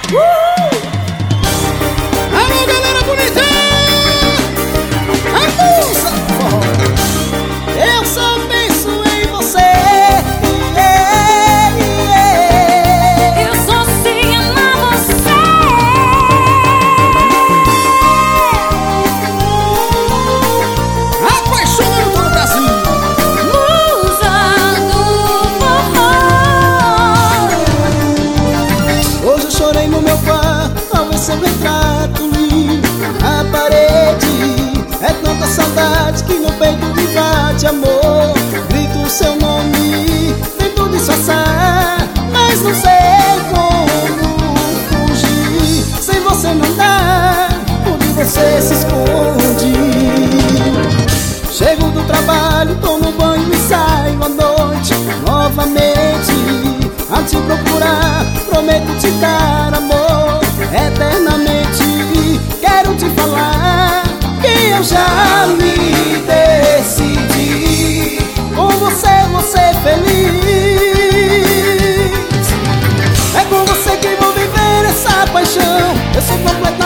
Alô, galera bonita! Abusa! Eu só penso em você. Eu só sei amar você. Apaixonando todo o Brasil. Musa do forró. Hoje eu chorei no meu quarto ao ver seu retrato lindo na parede. É tanta saudade que no peito me bate amor. Grito o seu nome, tento disfarçar, mas não sei como fugir. Sem você não dá, onde você se esconde. Chego do trabalho, tomo banho e saio à noite novamente a te procurar. Prometo te dar amor eternamente. Quero te falar que eu já me decidi. Com você vou ser feliz. É com você que vou viver essa paixão. Eu sou completamente